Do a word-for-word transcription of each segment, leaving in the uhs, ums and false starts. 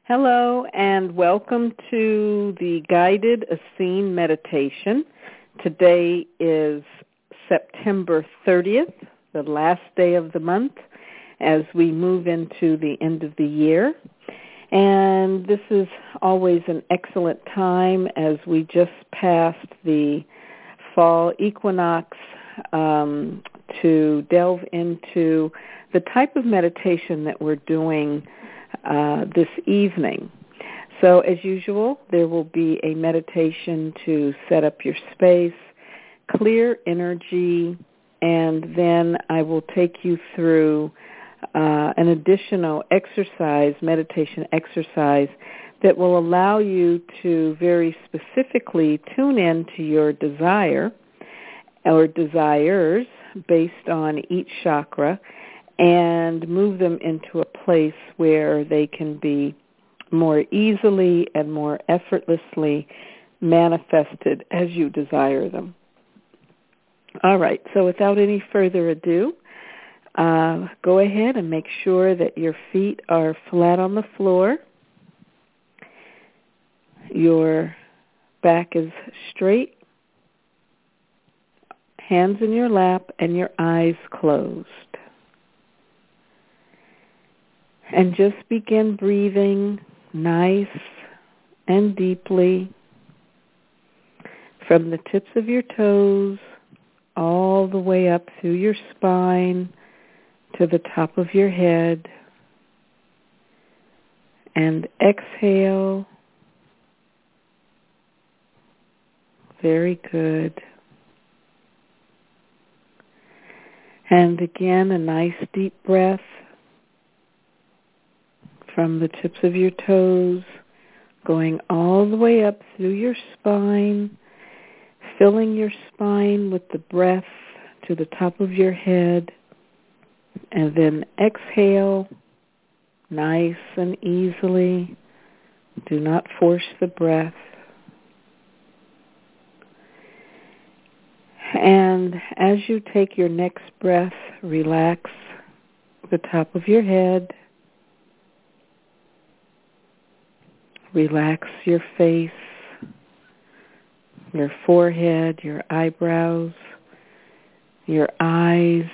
Hello and welcome to the guided Essene meditation. Today is September thirtieth, the last day of the month as we move into the end of the year. And this is always an excellent time as we just passed the fall equinox um, to delve into the type of meditation that we're doing Uh, this evening. So as usual, there will be a meditation to set up your space, clear energy, and then I will take you through uh, an additional exercise, meditation exercise, that will allow you to very specifically tune in to your desire or desires based on each chakra and move them into a place where they can be more easily and more effortlessly manifested as you desire them. All right, so without any further ado, uh, go ahead and make sure that your feet are flat on the floor, your back is straight, hands in your lap, and your eyes closed. And just begin breathing nice and deeply from the tips of your toes all the way up through your spine to the top of your head. And exhale. Very good. And again, a nice deep breath from the tips of your toes, going all the way up through your spine, filling your spine with the breath to the top of your head, and then exhale nice and easily. Do not force the breath. And as you take your next breath, relax the top of your head. Relax your face, your forehead, your eyebrows, your eyes.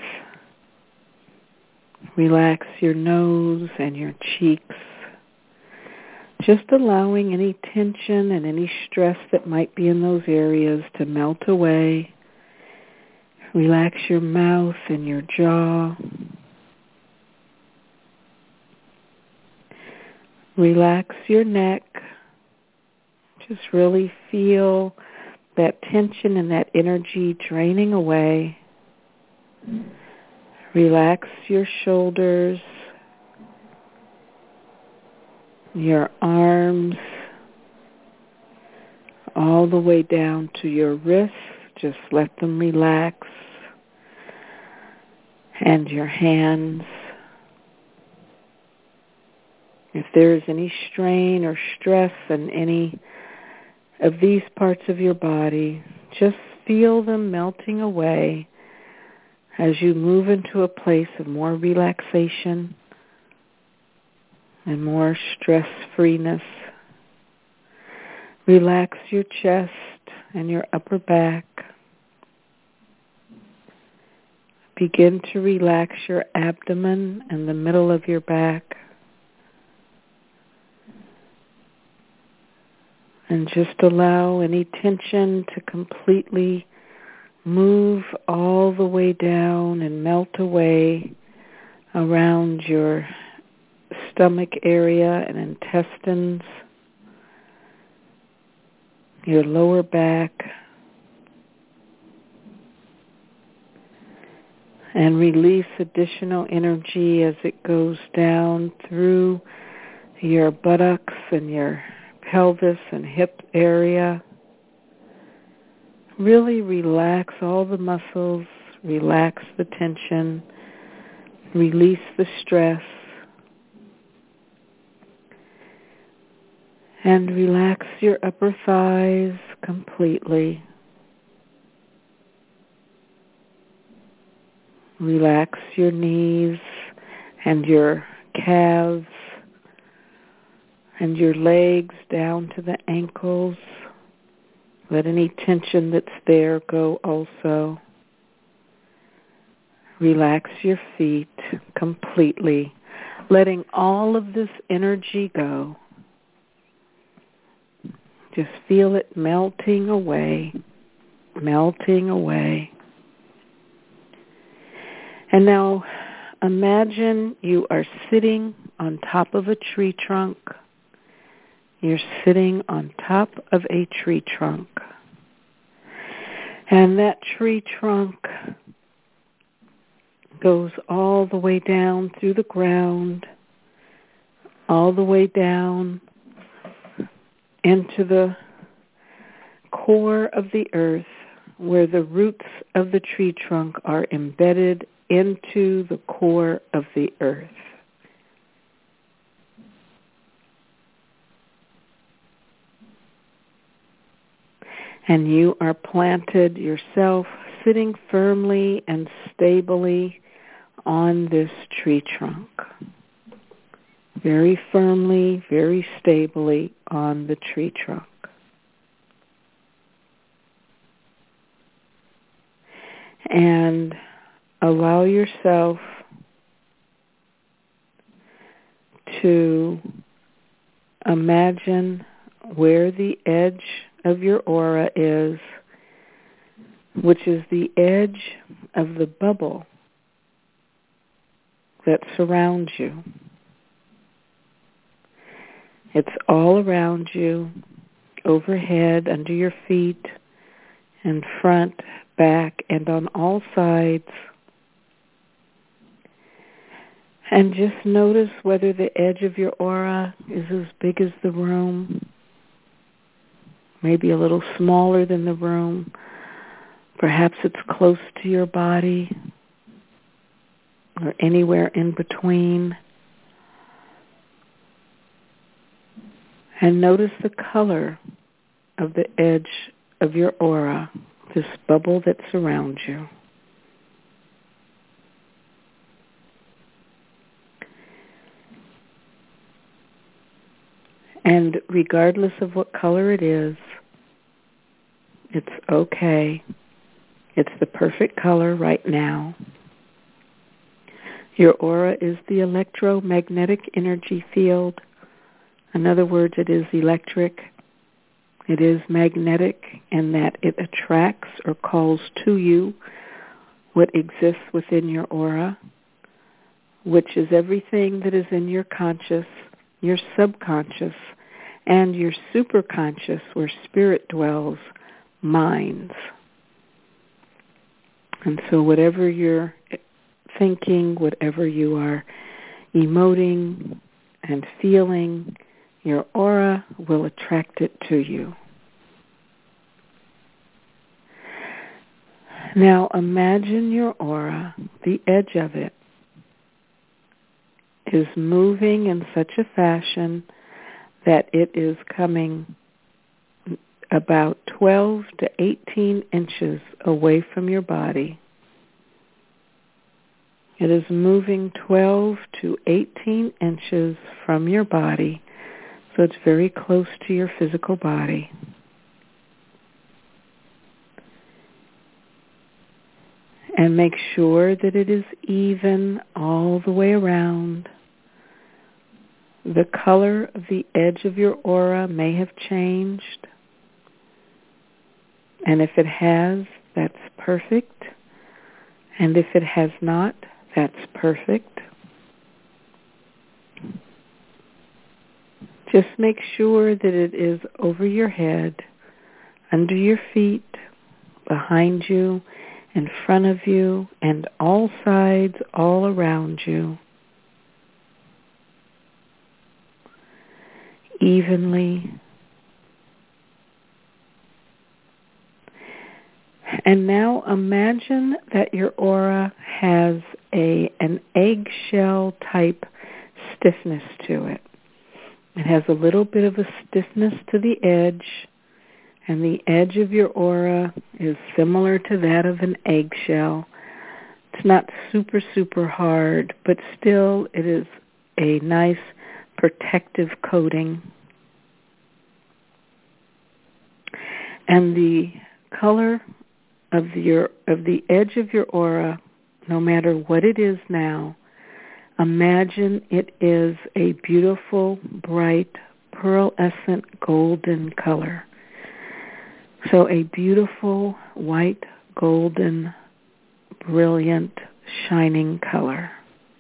Relax your nose and your cheeks. Just allowing any tension and any stress that might be in those areas to melt away. Relax your mouth and your jaw. Relax your neck. Just really feel that tension and that energy draining away. Relax your shoulders, your arms, all the way down to your wrists. Just let them relax. And your hands. If there is any strain or stress in any of these parts of your body, just feel them melting away as you move into a place of more relaxation and more stress-freeness. Relax your chest and your upper back. Begin to relax your abdomen and the middle of your back. And just allow any tension to completely move all the way down and melt away around your stomach area and intestines, your lower back, and release additional energy as it goes down through your buttocks and your pelvis and hip area. Really relax all the muscles, relax the tension, release the stress, and relax your upper thighs completely. Relax your knees and your calves and your legs down to the ankles. Let any tension that's there go also. Relax your feet completely, letting all of this energy go. Just feel it melting away, melting away. And now imagine you are sitting on top of a tree trunk. You're sitting on top of a tree trunk. And that tree trunk goes all the way down through the ground, all the way down into the core of the earth, where the roots of the tree trunk are embedded into the core of the earth. And you are planted yourself, sitting firmly and stably on this tree trunk. Very firmly, very stably on the tree trunk. And allow yourself to imagine where the edge of your aura is, which is the edge of the bubble that surrounds you. It's all around you, overhead, under your feet, in front, back, and on all sides. And just notice whether the edge of your aura is as big as the room, maybe a little smaller than the room. Perhaps it's close to your body or anywhere in between. And notice the color of the edge of your aura, this bubble that surrounds you. And regardless of what color it is, it's okay. It's the perfect color right now. Your aura is the electromagnetic energy field. In other words, it is electric. It is magnetic in that it attracts or calls to you what exists within your aura, which is everything that is in your conscious, your subconscious, and your superconscious, where spirit dwells, minds. And so whatever you're thinking, whatever you are emoting and feeling, your aura will attract it to you. Now imagine your aura, the edge of it, is moving in such a fashion that it is coming about twelve to eighteen inches away from your body. It is moving twelve to eighteen inches from your body, so it's very close to your physical body. And make sure that it is even all the way around. The color of the edge of your aura may have changed. And if it has, that's perfect. And if it has not, that's perfect. Just make sure that it is over your head, under your feet, behind you, in front of you, and all sides, all around you. Evenly. And now imagine that your aura has a an eggshell type stiffness to it. It has a little bit of a stiffness to the edge, and the edge of your aura is similar to that of an eggshell. It's not super, super hard, but still it is a nice protective coating. And the color of your of the edge of your aura, no matter what it is now, imagine it is a beautiful, bright, pearlescent golden color. So a beautiful, white, golden, brilliant, shining color.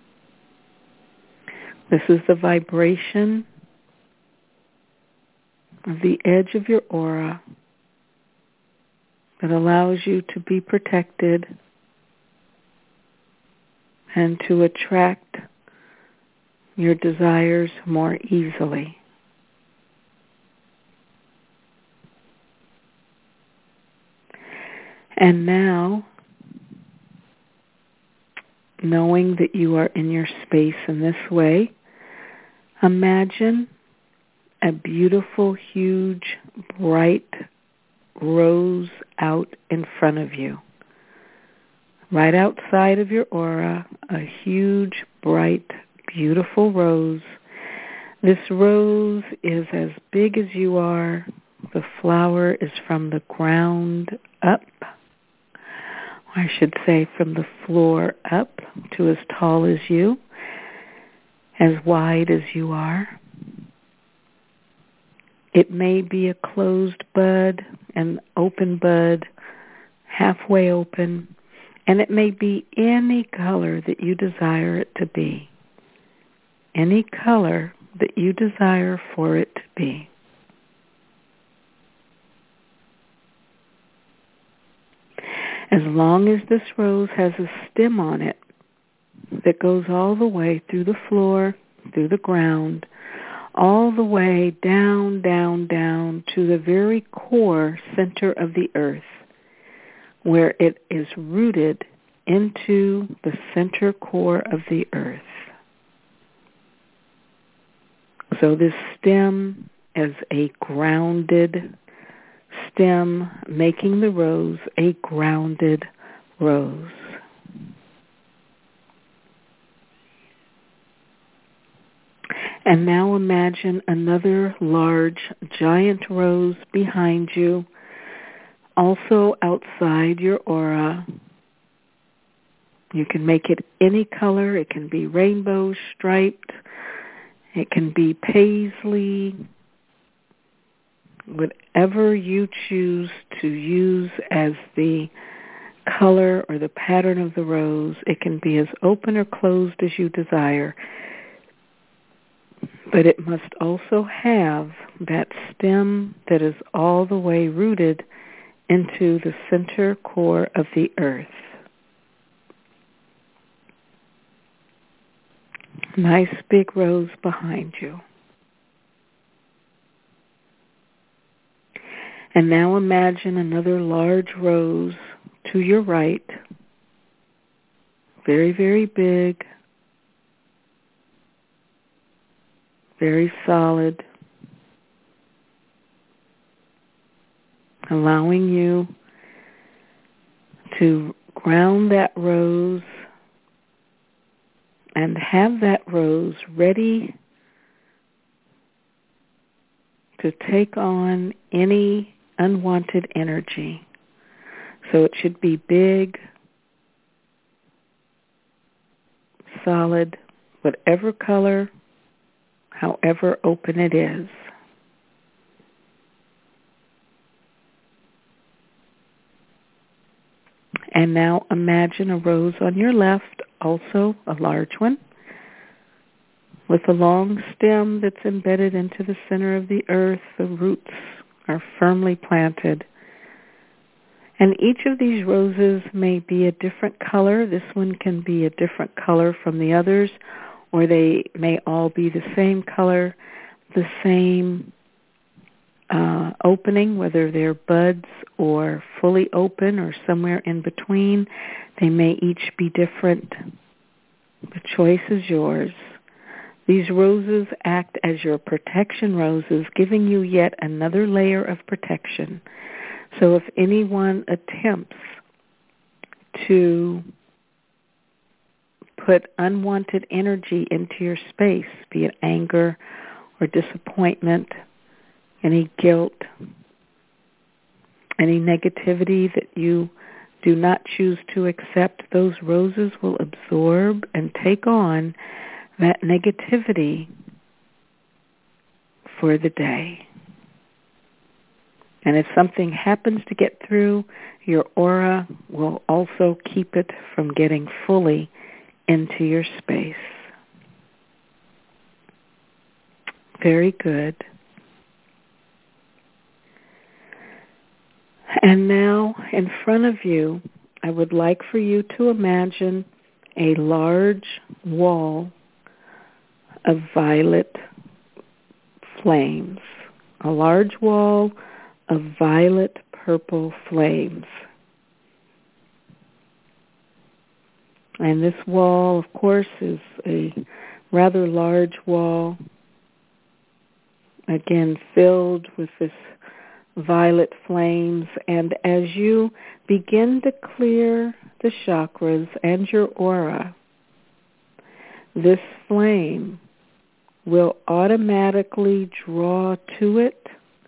This is the vibration of the edge of your aura that allows you to be protected and to attract your desires more easily. And now, knowing that you are in your space in this way, imagine a beautiful, huge, bright rose out in front of you. Right outside of your aura, a huge, bright, beautiful rose. This rose is as big as you are. The flower is from the ground up. I should say from the floor up to as tall as you, as wide as you are. It may be a closed bud, an open bud, halfway open, and it may be any color that you desire it to be. Any color that you desire for it to be. As long as this rose has a stem on it that goes all the way through the floor, through the ground, all the way down, down, down to the very core center of the earth, where it is rooted into the center core of the earth. So this stem is a grounded stem, making the rose a grounded rose. And now imagine another large, giant rose behind you, also outside your aura. You can make it any color. It can be rainbow striped. It can be paisley. Whatever you choose to use as the color or the pattern of the rose, it can be as open or closed as you desire. But it must also have that stem that is all the way rooted into the center core of the earth. Nice big rose behind you. And now imagine another large rose to your right, very, very big, very solid, allowing you to ground that rose and have that rose ready to take on any unwanted energy. So it should be big, solid, whatever color, however open it is. And now imagine a rose on your left, also a large one, with a long stem that's embedded into the center of the earth. The roots are firmly planted. And each of these roses may be a different color. This one can be a different color from the others, or they may all be the same color, the same uh, opening, whether they're buds or fully open or somewhere in between. They may each be different. The choice is yours. These roses act as your protection roses, giving you yet another layer of protection. So if anyone attempts to put unwanted energy into your space, be it anger or disappointment, any guilt, Any negativity that you do not choose to accept, those roses will absorb and take on that negativity for the day. And if something happens to get through, your aura will also keep it from getting fully into your space. Very good. And now, in front of you, I would like for you to imagine a large wall of violet flames, a large wall of violet purple flames. And this wall, of course, is a rather large wall, again, filled with this violet flames. And as you begin to clear the chakras and your aura, this flame will automatically draw to it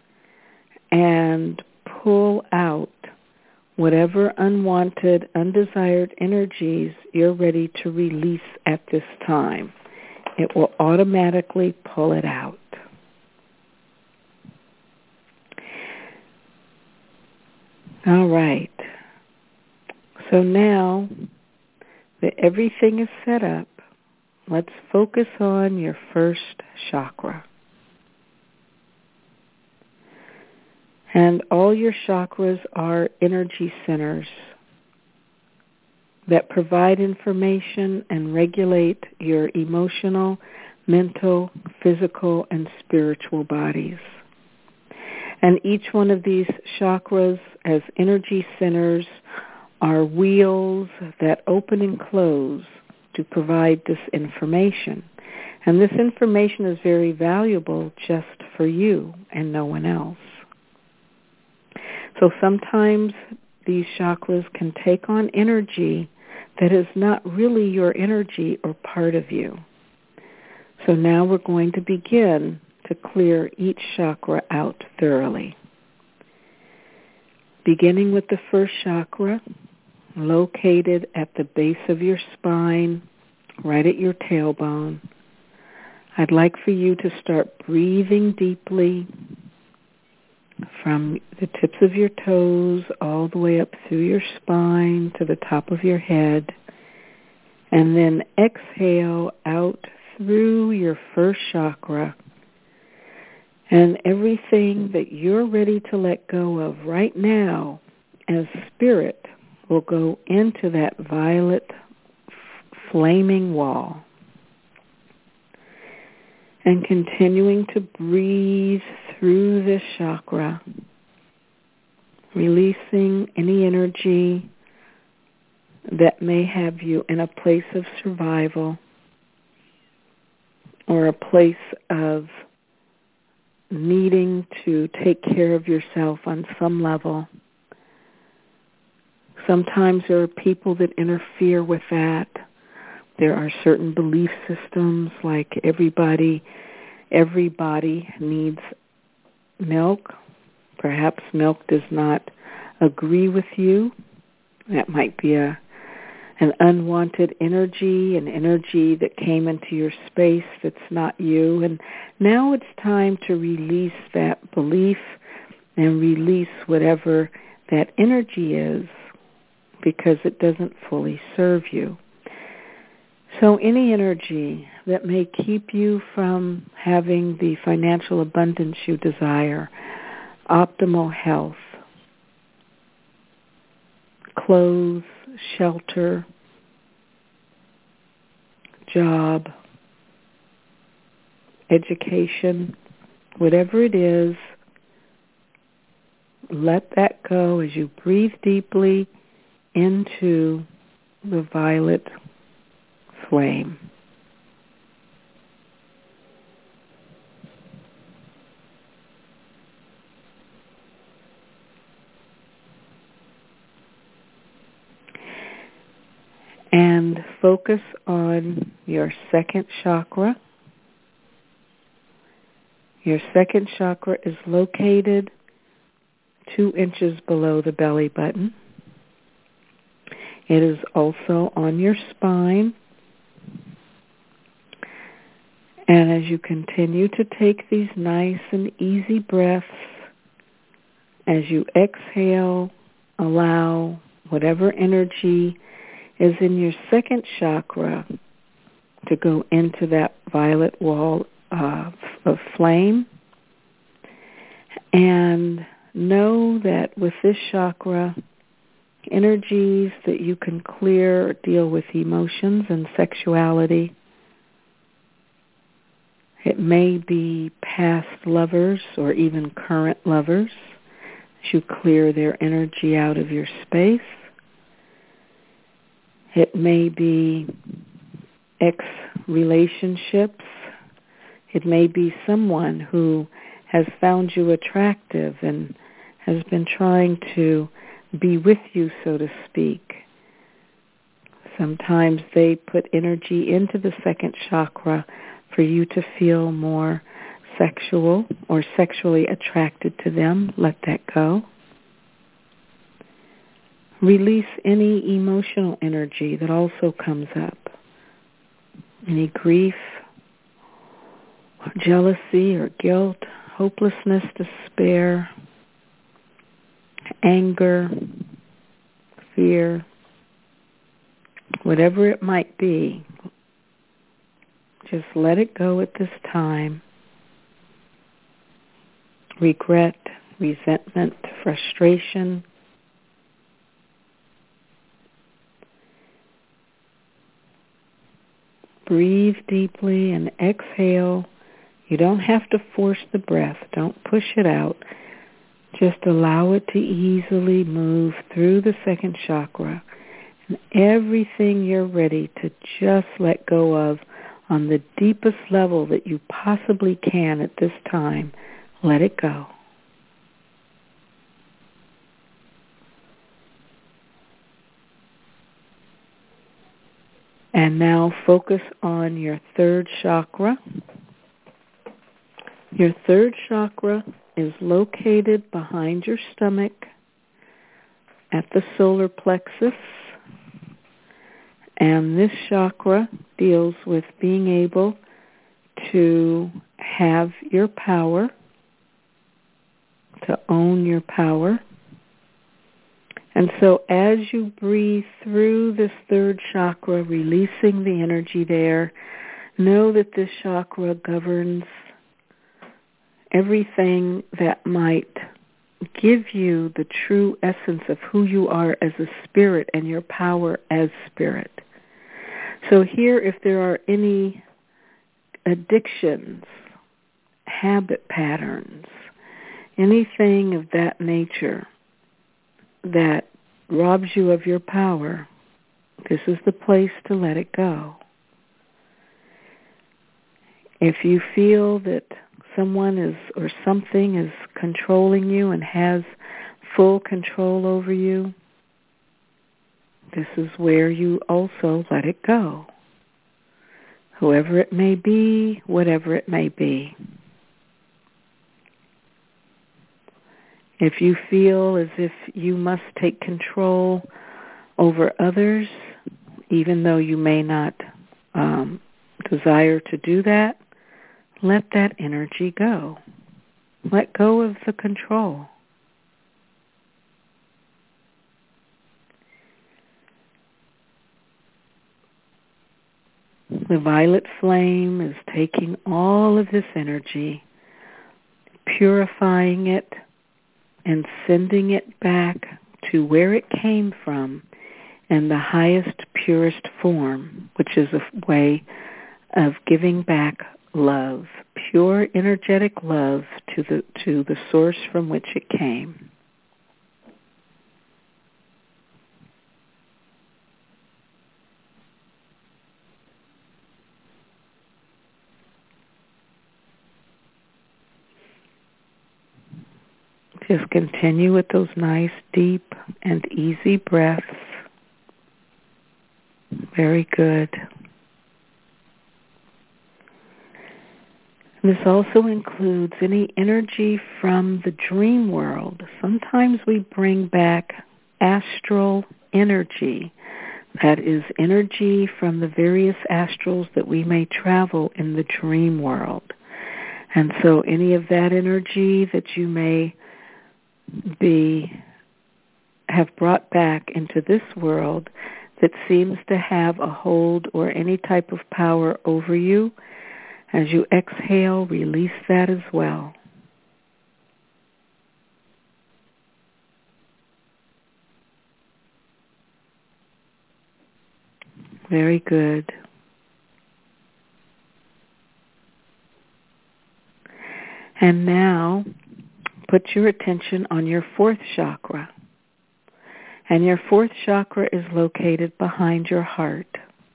and pull out whatever unwanted, undesired energies you're ready to release at this time. It will automatically pull it out. All right. So now that everything is set up, let's focus on your first chakra. And all your chakras are energy centers that provide information and regulate your emotional, mental, physical, and spiritual bodies. And each one of these chakras as energy centers are wheels that open and close to provide this information. And this information is very valuable just for you and no one else. So sometimes these chakras can take on energy that is not really your energy or part of you. So now we're going to begin to clear each chakra out thoroughly. Beginning with the first chakra, located at the base of your spine, right at your tailbone. I'd like for you to start breathing deeply from the tips of your toes all the way up through your spine to the top of your head. And then exhale out through your first chakra. And everything that you're ready to let go of right now as spirit will go into that violet f- flaming wall. And continuing to breathe through this chakra, releasing any energy that may have you in a place of survival or a place of needing to take care of yourself on some level. Sometimes there are people that interfere with that. There are certain belief systems like everybody, everybody needs milk. Perhaps milk does not agree with you. That might be a an unwanted energy, an energy that came into your space that's not you. And now it's time to release that belief and release whatever that energy is because it doesn't fully serve you. So any energy that may keep you from having the financial abundance you desire, optimal health, clothes, shelter, job, education, whatever it is, let that go as you breathe deeply into the violet flame. And focus on your second chakra. Your second chakra is located two inches below the belly button. It is also on your spine. And as you continue to take these nice and easy breaths, as you exhale, allow whatever energy is in your second chakra to go into that violet wall uh, of flame. And know that with this chakra, energies that you can clear deal with emotions and sexuality. It may be past lovers or even current lovers as you clear their energy out of your space. It may be ex-relationships. It may be someone who has found you attractive and has been trying to be with you, so to speak. Sometimes they put energy into the second chakra for you to feel more sexual or sexually attracted to them. Let that go. Release any emotional energy that also comes up. Any grief, or jealousy or guilt, hopelessness, despair, anger, fear, whatever it might be. Just let it go at this time. Regret, resentment, frustration. Breathe deeply and exhale. You don't have to force the breath. Don't push it out. Just allow it to easily move through the second chakra. And everything you're ready to just let go of on the deepest level that you possibly can at this time, let it go. And now focus on your third chakra. Your third chakra is located behind your stomach at the solar plexus. And this chakra deals with being able to have your power, to own your power. And so as you breathe through this third chakra, releasing the energy there, know that this chakra governs everything that might give you the true essence of who you are as a spirit and your power as spirit. So here, if there are any addictions, habit patterns, anything of that nature that robs you of your power, this is the place to let it go. If you feel that someone is or something is controlling you and has full control over you, this is where you also let it go. Whoever it may be, whatever it may be. If you feel as if you must take control over others, even though you may not um, desire to do that, let that energy go. Let go of the control. The violet flame is taking all of this energy, purifying it, and sending it back to where it came from in the highest, purest form, which is a way of giving back love, pure energetic love to the to the source from which it came. Just continue with those nice, deep, and easy breaths. Very good. This also includes any energy from the dream world. Sometimes we bring back astral energy. That is energy from the various astrals that we may travel in the dream world. And so any of that energy that you may be have brought back into this world that seems to have a hold or any type of power over you, as you exhale, release that as well. Very good. And now, put your attention on your fourth chakra. And your fourth chakra is located behind your heart.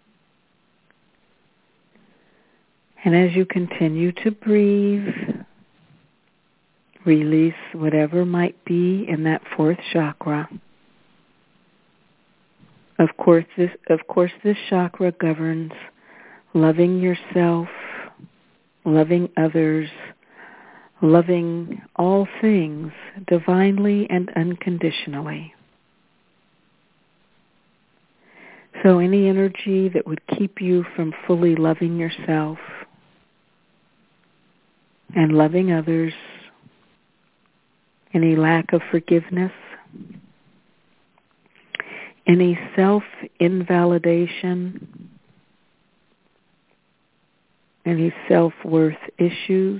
And as you continue to breathe, release whatever might be in that fourth chakra. Of course, this, of course, this chakra governs loving yourself, loving others, loving all things divinely and unconditionally. So any energy that would keep you from fully loving yourself and loving others, any lack of forgiveness, any self-invalidation, any self-worth issues,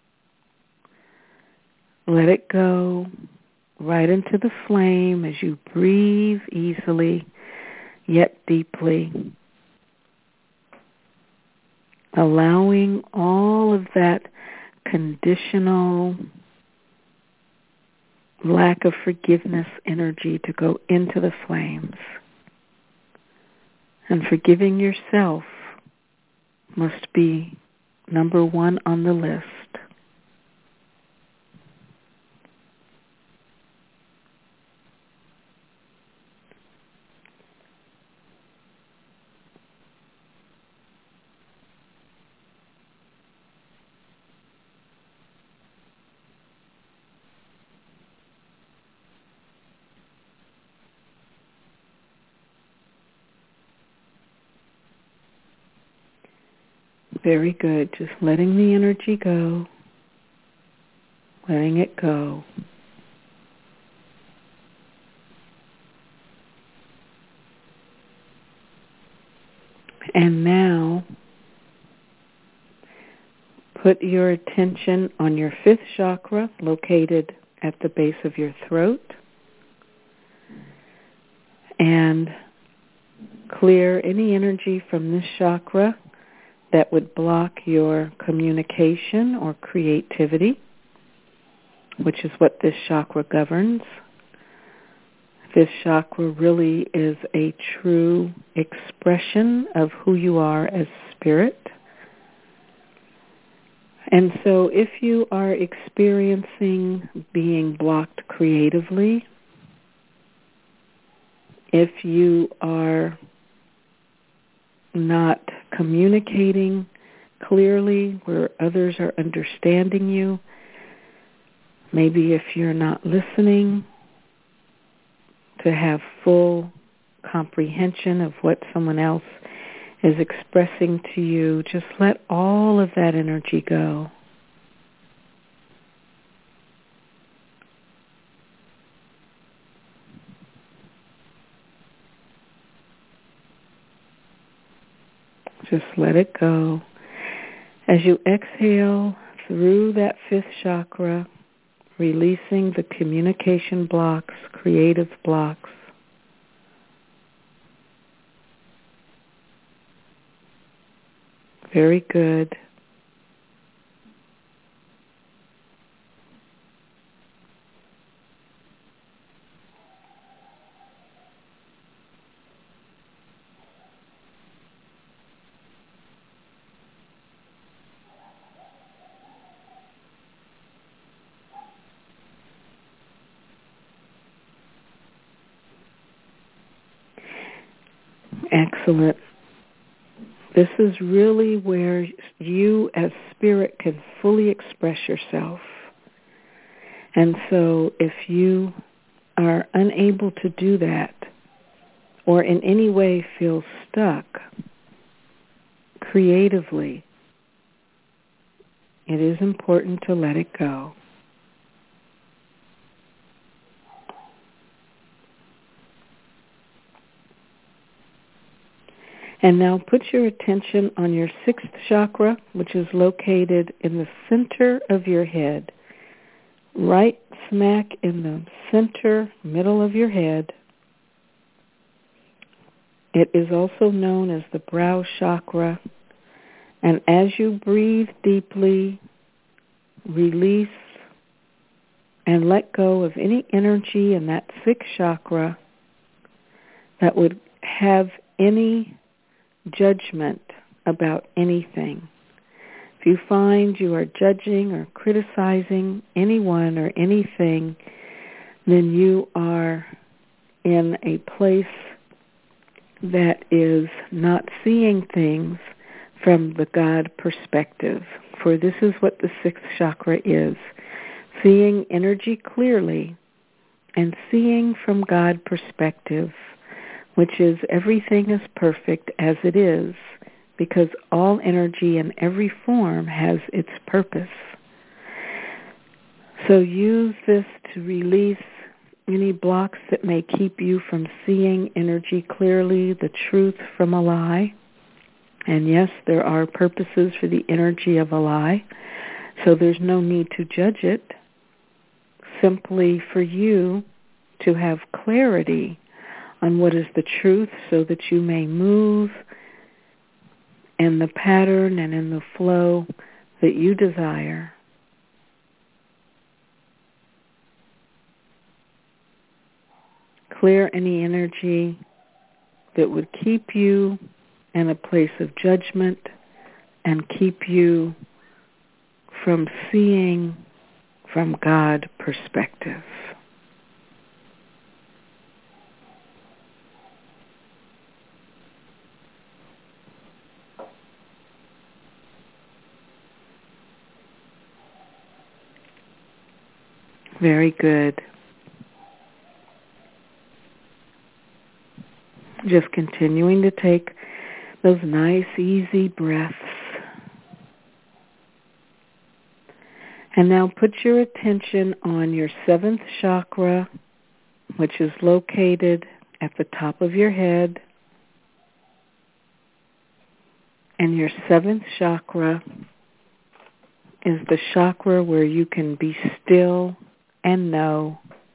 let it go right into the flame as you breathe easily yet deeply, allowing all of that conditional lack of forgiveness energy to go into the flames. And forgiving yourself must be number one on the list. Very good. Just letting the energy go, letting it go. And now, put your attention on your fifth chakra, located at the base of your throat, and clear any energy from this chakra that would block your communication or creativity, which is what this chakra governs. This chakra really is a true expression of who you are as spirit. And so if you are experiencing being blocked creatively, if you are not communicating clearly where others are understanding you, maybe if you're not listening to have full comprehension of what someone else is expressing to you, just let all of that energy go. Just let it go. As you exhale through that fifth chakra, releasing the communication blocks, creative blocks. Very good. Excellent. This is really where you as spirit can fully express yourself. And so if you are unable to do that, or in any way feel stuck creatively, it is important to let it go. And now put your attention on your sixth chakra, which is located in the center of your head, right smack in the center, middle of your head. It is also known as the brow chakra. And as you breathe deeply, release and let go of any energy in that sixth chakra that would have any judgment about anything. If you find you are judging or criticizing anyone or anything, then you are in a place that is not seeing things from the God perspective. For this is what the sixth chakra is, seeing energy clearly and seeing from God perspective, which is everything is perfect as it is, because all energy in every form has its purpose. So use this to release any blocks that may keep you from seeing energy clearly, the truth from a lie. And yes, there are purposes for the energy of a lie, so there's no need to judge it. Simply for you to have clarity on what is the truth so that you may move in the pattern and in the flow that you desire. Clear any energy that would keep you in a place of judgment and keep you from seeing from God perspective. Very good. Just continuing to take those nice, easy breaths. And now put your attention on your seventh chakra, which is located at the top of your head. And your seventh chakra is the chakra where you can be still and know.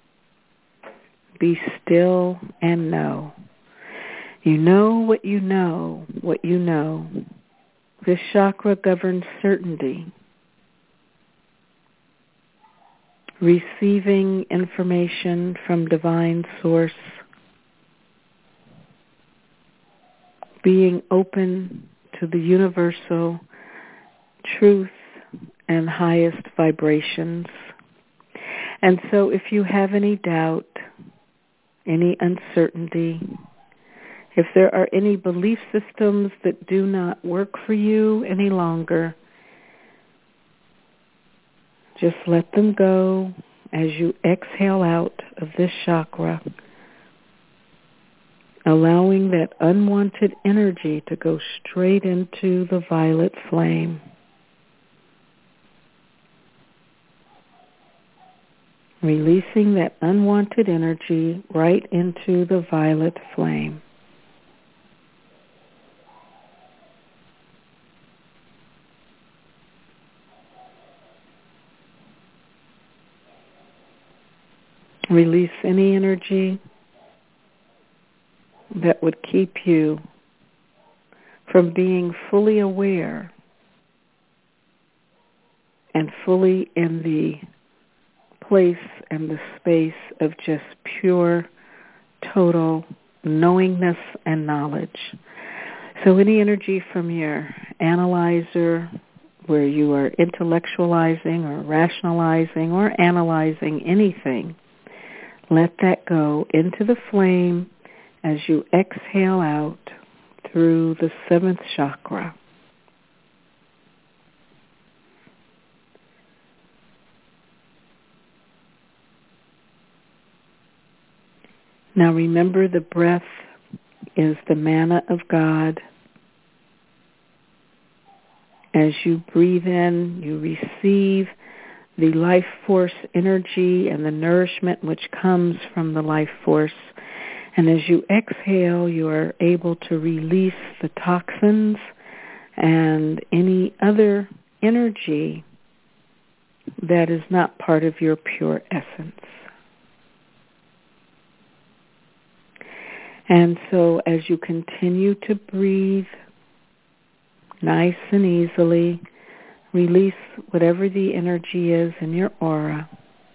Be still and know. You know what you know, what you know. This chakra governs certainty. Receiving information from divine source. Being open to the universal truth and highest vibrations. And so if you have any doubt, any uncertainty, if there are any belief systems that do not work for you any longer, just let them go as you exhale out of this chakra, allowing that unwanted energy to go straight into the violet flame. Releasing that unwanted energy right into the violet flame. Release any energy that would keep you from being fully aware and fully in the place and the space of just pure, total knowingness and knowledge. So any energy from your analyzer where you are intellectualizing or rationalizing or analyzing anything, let that go into the flame as you exhale out through the seventh chakra. Now remember, the breath is the manna of God. As you breathe in, you receive the life force energy and the nourishment which comes from the life force. And as you exhale, you are able to release the toxins and any other energy that is not part of your pure essence. And so as you continue to breathe nice and easily, release whatever the energy is in your aura.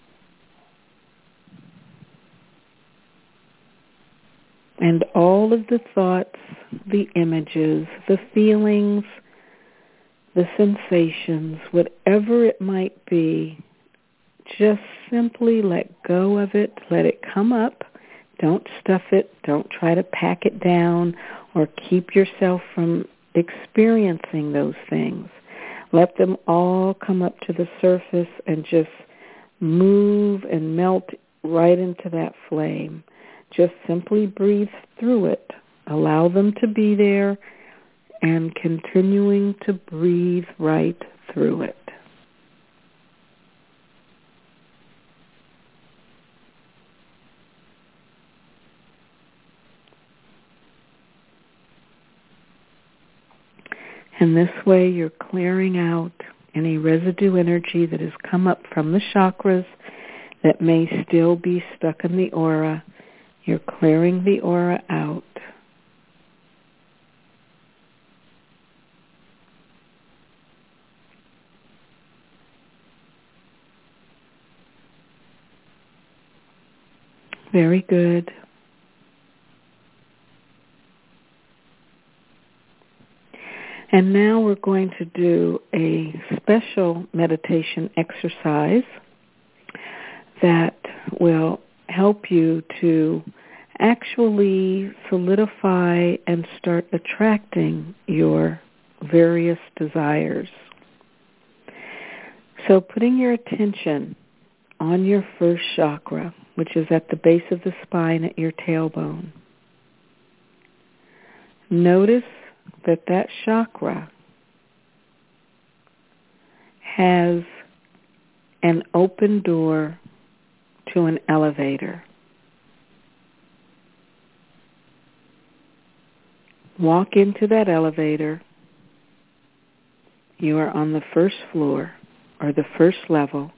And all of the thoughts, the images, the feelings, the sensations, whatever it might be, just simply let go of it, let it come up. Don't stuff it. Don't try to pack it down or keep yourself from experiencing those things. Let them all come up to the surface and just move and melt right into that flame. Just simply breathe through it. Allow them to be there and continuing to breathe right through it. And this way you're clearing out any residue energy that has come up from the chakras that may still be stuck in the aura. You're clearing the aura out. Very good. And now we're going to do a special meditation exercise that will help you to actually solidify and start attracting your various desires. So putting your attention on your first chakra, which is at the base of the spine at your tailbone. Notice that that chakra has an open door to an elevator. Walk into that elevator. You are on the first floor or the first level,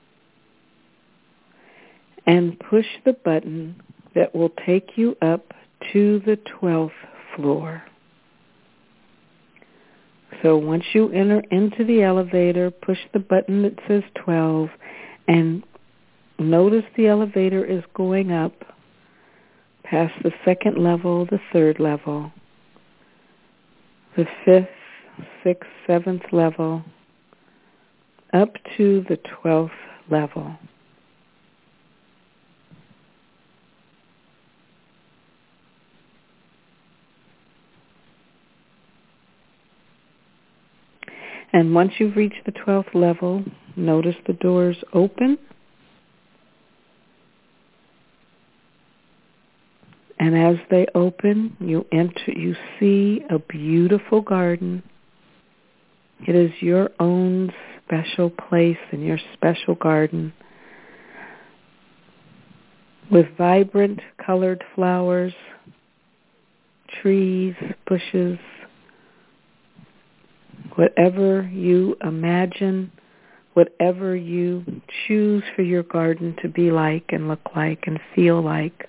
and push the button that will take you up to the twelfth floor. So once you enter into the elevator, push the button that says twelve, and notice the elevator is going up past the second level, the third level, the fifth, sixth, seventh level, up to the twelfth level. And once you've reached the twelfth level, notice the doors open. And as they open, you enter, you see a beautiful garden. It is your own special place in your special garden with vibrant colored flowers, trees, bushes, whatever you imagine, whatever you choose for your garden to be like and look like and feel like.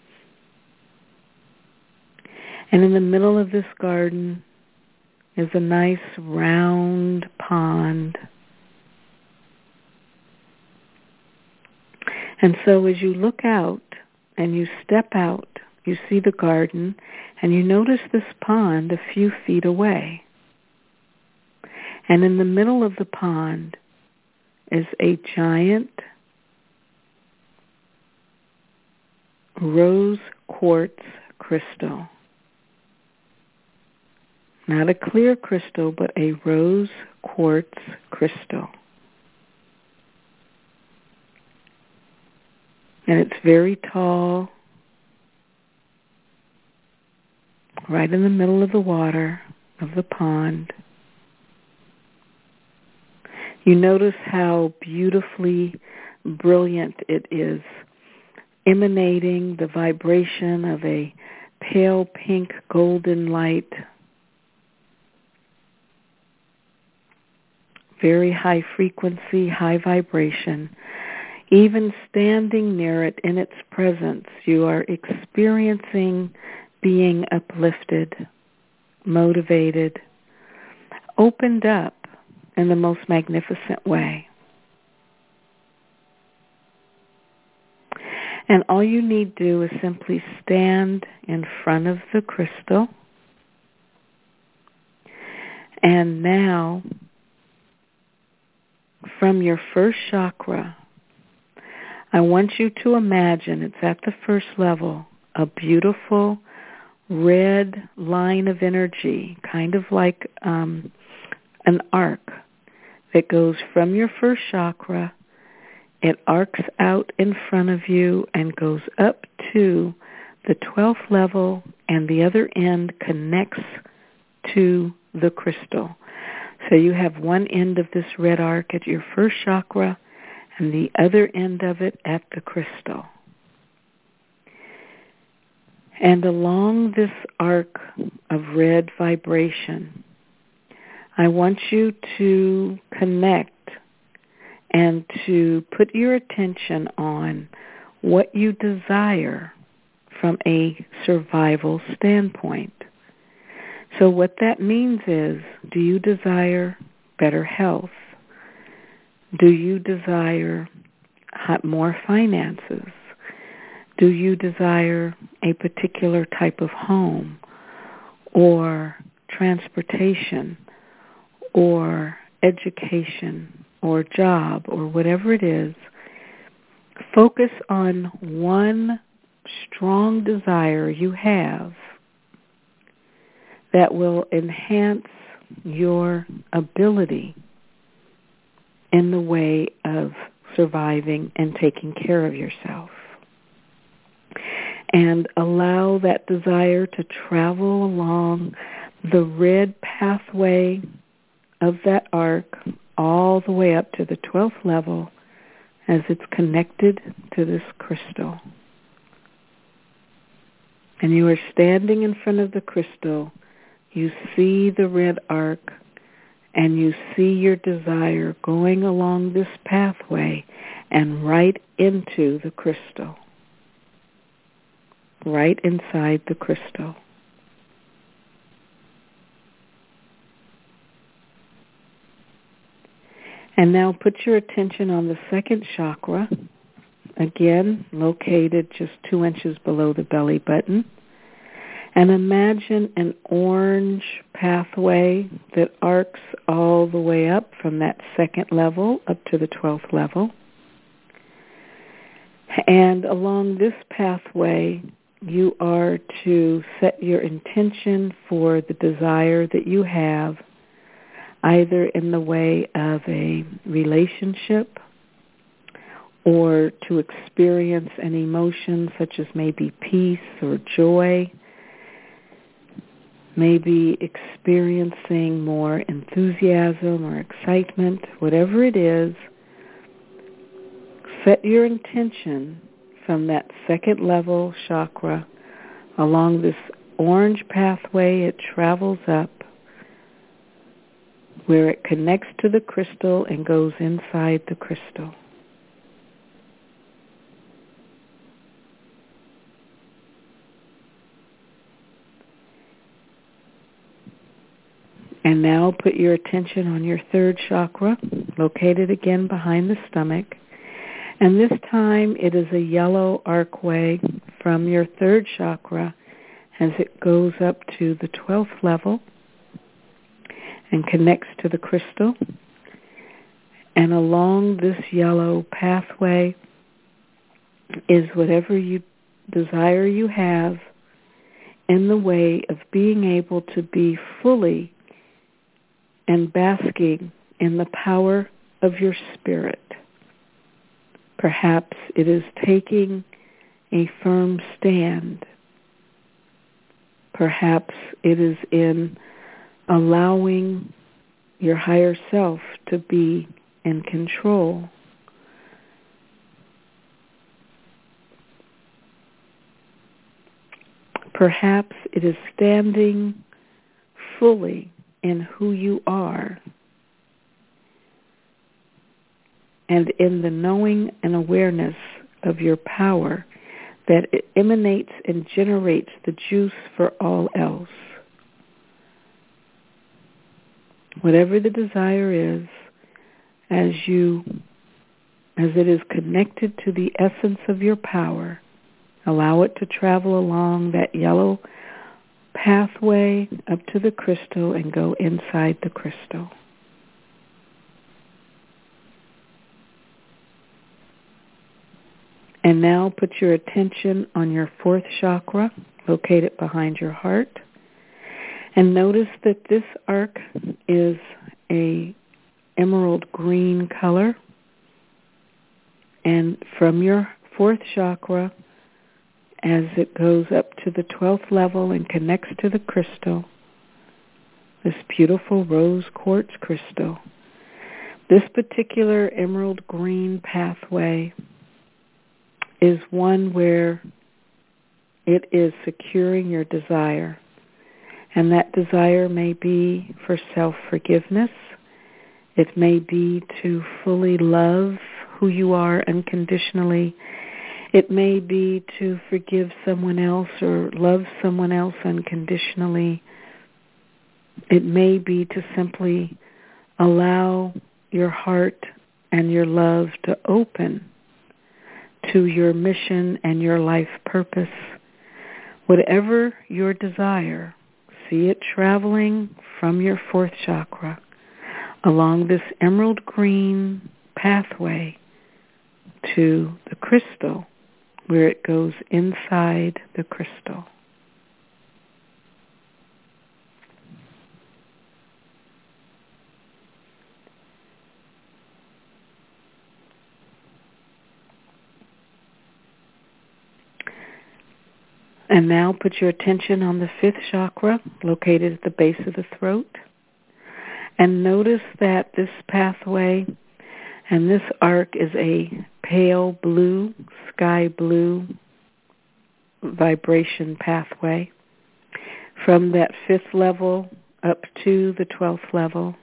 And in the middle of this garden is a nice round pond. And so as you look out and you step out, you see the garden and you notice this pond a few feet away. And in the middle of the pond is a giant rose quartz crystal. Not a clear crystal, but a rose quartz crystal. And it's very tall, right in the middle of the water of the pond. You notice how beautifully brilliant it is, emanating the vibration of a pale pink golden light, very high frequency, high vibration. Even standing near it in its presence, you are experiencing being uplifted, motivated, opened up in the most magnificent way. And all you need to do is simply stand in front of the crystal. And now, from your first chakra, I want you to imagine, it's at the first level, a beautiful red line of energy, kind of like um, an arc that goes from your first chakra. It arcs out in front of you and goes up to the twelfth level, and the other end connects to the crystal. So you have one end of this red arc at your first chakra and the other end of it at the crystal. And along this arc of red vibration, I want you to connect and to put your attention on what you desire from a survival standpoint. So what that means is, do you desire better health? Do you desire more finances? Do you desire a particular type of home or transportation or education or job or whatever it is? Focus on one strong desire you have that will enhance your ability in the way of surviving and taking care of yourself. And allow that desire to travel along the red pathway of that arc all the way up to the twelfth level as it's connected to this crystal. And you are standing in front of the crystal. You see the red arc, and you see your desire going along this pathway and right into the crystal, right inside the crystal. And now put your attention on the second chakra, again located just two inches below the belly button. And imagine an orange pathway that arcs all the way up from that second level up to the twelfth level. And along this pathway, you are to set your intention for the desire that you have, either in the way of a relationship or to experience an emotion such as maybe peace or joy, maybe experiencing more enthusiasm or excitement, whatever it is. Set your intention from that second level chakra along this orange pathway. It travels up where it connects to the crystal and goes inside the crystal. And now put your attention on your third chakra, located again behind the stomach. And this time it is a yellow archway from your third chakra as it goes up to the twelfth level and connects to the crystal. And along this yellow pathway is whatever you desire you have in the way of being able to be fully and basking in the power of your spirit. Perhaps it is taking a firm stand. Perhaps it is in allowing your higher self to be in control. Perhaps it is standing fully in who you are and in the knowing and awareness of your power that it emanates and generates the juice for all else. Whatever the desire is, as you, as it is connected to the essence of your power, allow it to travel along that yellow pathway up to the crystal and go inside the crystal. And now put your attention on your fourth chakra, located behind your heart. And notice that this arc is a emerald green color. And from your fourth chakra, as it goes up to the twelfth level and connects to the crystal, this beautiful rose quartz crystal, this particular emerald green pathway is one where it is securing your desire. And that desire may be for self-forgiveness. It may be to fully love who you are unconditionally. It may be to forgive someone else or love someone else unconditionally. It may be to simply allow your heart and your love to open to your mission and your life purpose. Whatever your desire, see it traveling from your fourth chakra along this emerald green pathway to the crystal, where it goes inside the crystal. And now put your attention on the fifth chakra, located at the base of the throat. And notice that this pathway and this arc is a pale blue, sky blue vibration pathway from that fifth level up to the twelfth level.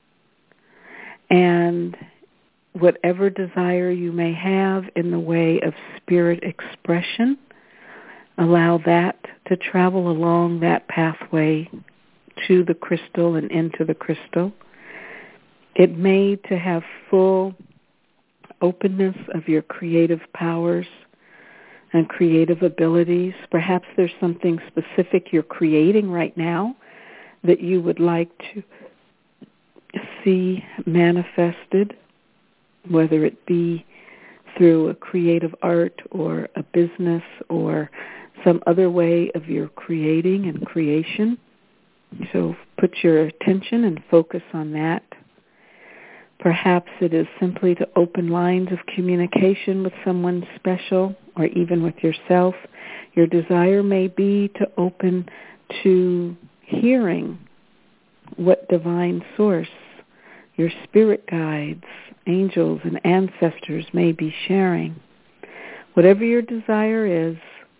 And whatever desire you may have in the way of spirit expression, allow that to travel along that pathway to the crystal and into the crystal. It may to have full openness of your creative powers and creative abilities. Perhaps there's something specific you're creating right now that you would like to see manifested, whether it be through a creative art or a business or some other way of your creating and creation. So put your attention and focus on that. Perhaps it is simply to open lines of communication with someone special or even with yourself. Your desire may be to open to hearing what divine source, your spirit guides, angels, and ancestors may be sharing. Whatever your desire is,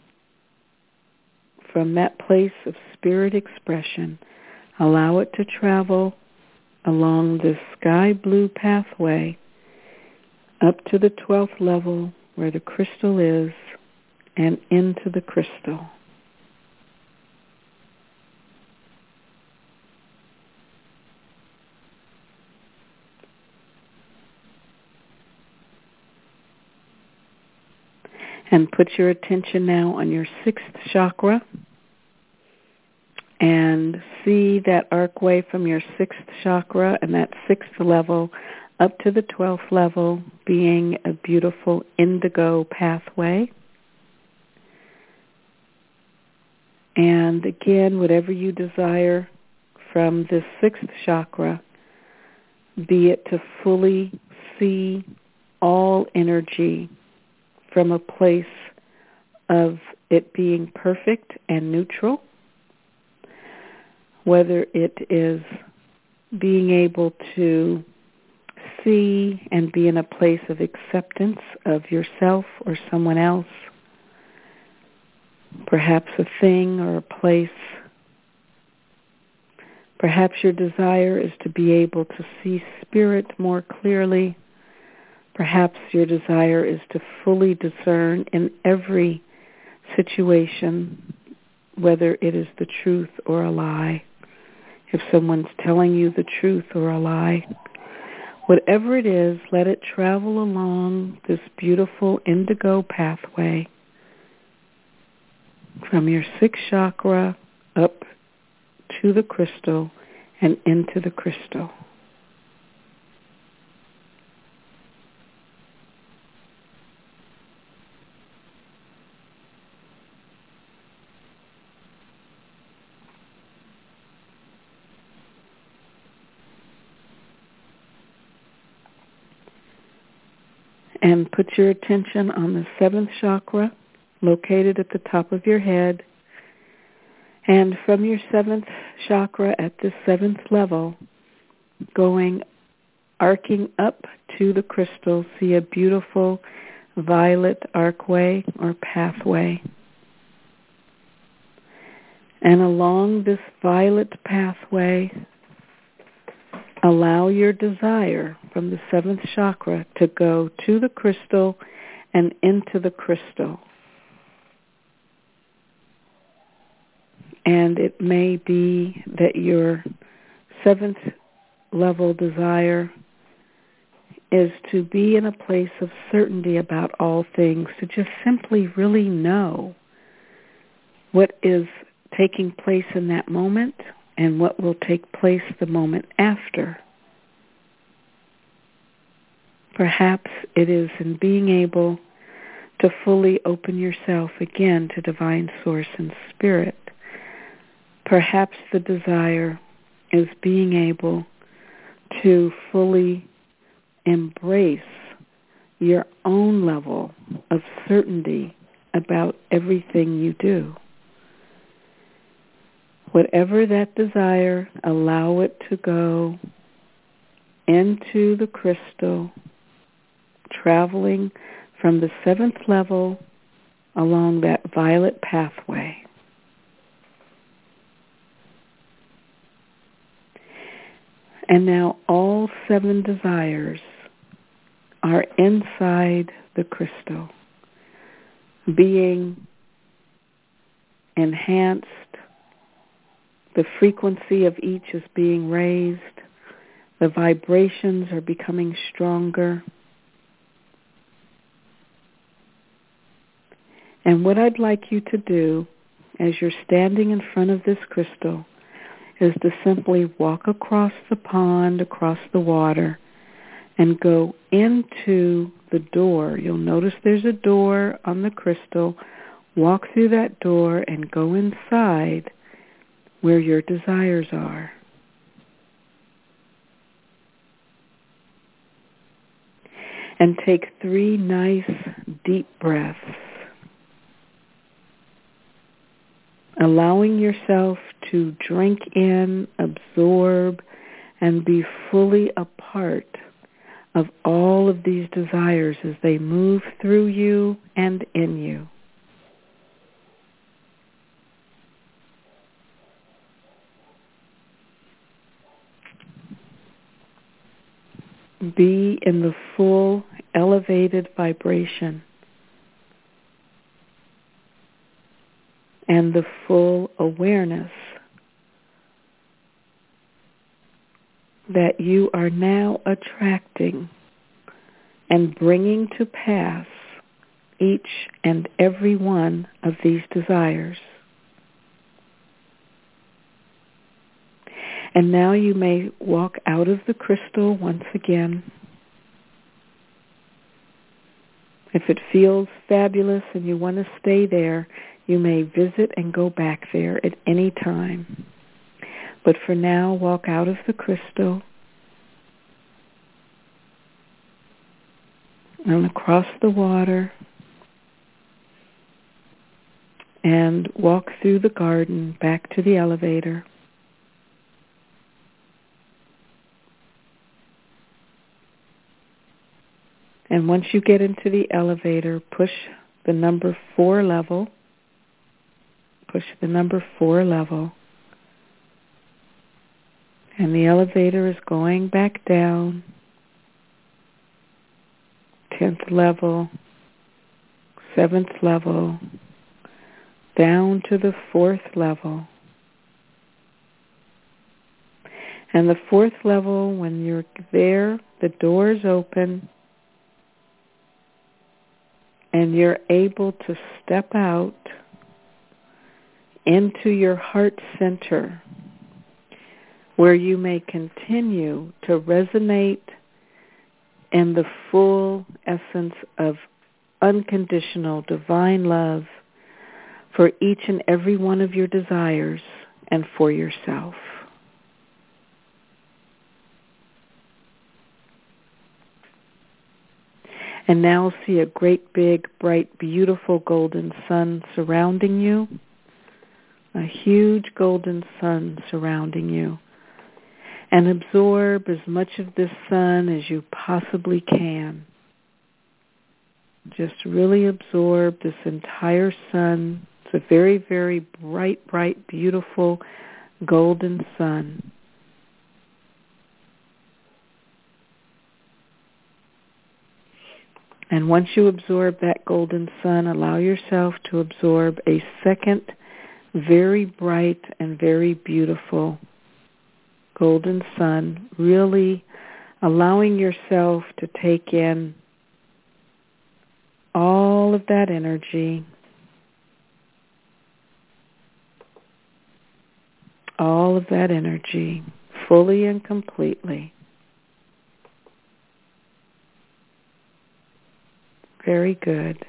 from that place of spirit expression, allow it to travel along this sky blue pathway up to the twelfth level where the crystal is and into the crystal. And put your attention now on your sixth chakra and see that arcway from your sixth chakra and that sixth level up to the twelfth level being a beautiful indigo pathway. And again, whatever you desire from this sixth chakra, be it to fully see all energy from a place of it being perfect and neutral, whether it is being able to see and be in a place of acceptance of yourself or someone else, perhaps a thing or a place. Perhaps your desire is to be able to see spirit more clearly. Perhaps your desire is to fully discern in every situation whether it is the truth or a lie. If someone's telling you the truth or a lie, whatever it is, let it travel along this beautiful indigo pathway from your sixth chakra up to the crystal and into the crystal. And put your attention on the seventh chakra, located at the top of your head. And from your seventh chakra at this seventh level, going, arcing up to the crystal, see a beautiful violet archway or pathway. And along this violet pathway, allow your desire from the seventh chakra to go to the crystal and into the crystal. And it may be that your seventh level desire is to be in a place of certainty about all things, to just simply really know what is taking place in that moment and what will take place the moment after. Perhaps it is in being able to fully open yourself again to divine source and spirit. Perhaps the desire is being able to fully embrace your own level of certainty about everything you do. Whatever that desire, allow it to go into the crystal, traveling from the seventh level along that violet pathway. And now all seven desires are inside the crystal, being enhanced. The frequency of each is being raised. The vibrations are becoming stronger. And what I'd like you to do as you're standing in front of this crystal is to simply walk across the pond, across the water, and go into the door. You'll notice there's a door on the crystal. Walk through that door and go inside where your desires are. And take three nice deep breaths, allowing yourself to drink in, absorb, and be fully a part of all of these desires as they move through you and in you. Be in the full elevated vibration and the full awareness that you are now attracting and bringing to pass each and every one of these desires. And now you may walk out of the crystal once again. If it feels fabulous and you want to stay there, you may visit and go back there at any time. But for now, walk out of the crystal and across the water and walk through the garden back to the elevator. And once you get into the elevator, push the number four level. Push the number four level. And the elevator is going back down. Tenth level, seventh level, down to the fourth level. And the fourth level, when you're there, the doors open and you're able to step out into your heart center, where you may continue to resonate in the full essence of unconditional divine love for each and every one of your desires and for yourself. And now see a great big, bright, beautiful golden sun surrounding you. A huge golden sun surrounding you. And absorb as much of this sun as you possibly can. Just really absorb this entire sun. It's a very, very bright, bright, beautiful golden sun. And once you absorb that golden sun, allow yourself to absorb a second very bright and very beautiful golden sun, really allowing yourself to take in all of that energy, all of that energy, fully and completely. Very good.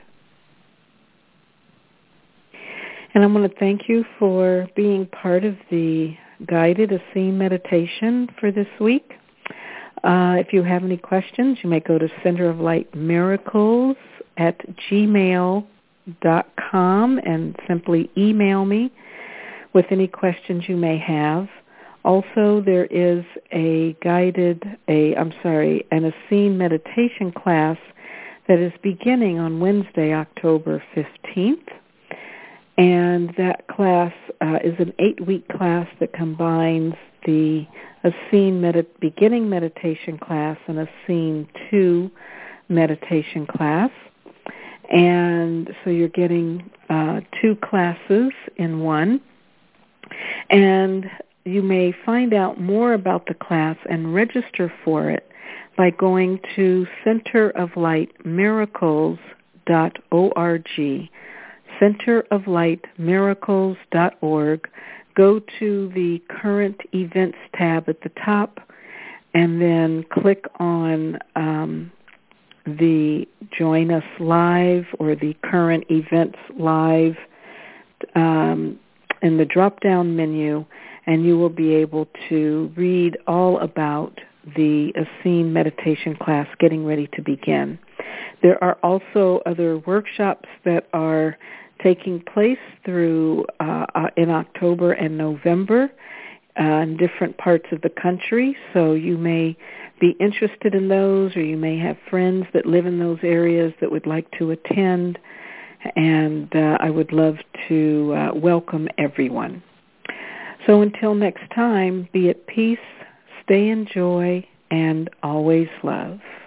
And I want to thank you for being part of the guided Essene meditation for this week. Uh, if you have any questions, you may go to Center of Light Miracles at gmail dot com and simply email me with any questions you may have. Also, there is a guided, a I'm sorry, an Essene meditation class that is beginning on Wednesday, October fifteenth. And that class uh, is an eight-week class that combines the Essene med- beginning meditation class and Essene two meditation class. And so you're getting uh, two classes in one. And you may find out more about the class and register for it by going to center of light miracles dot org. center of light miracles dot org. Go to the current events tab at the top and then click on um, the Join Us Live or the Current Events Live um, in the drop-down menu, and you will be able to read all about the Essene meditation class getting ready to begin. There are also other workshops that are taking place through uh, uh, in October and November uh, in different parts of the country. So you may be interested in those, or you may have friends that live in those areas that would like to attend. And uh, I would love to uh, welcome everyone. So until next time, be at peace, stay in joy, and always love.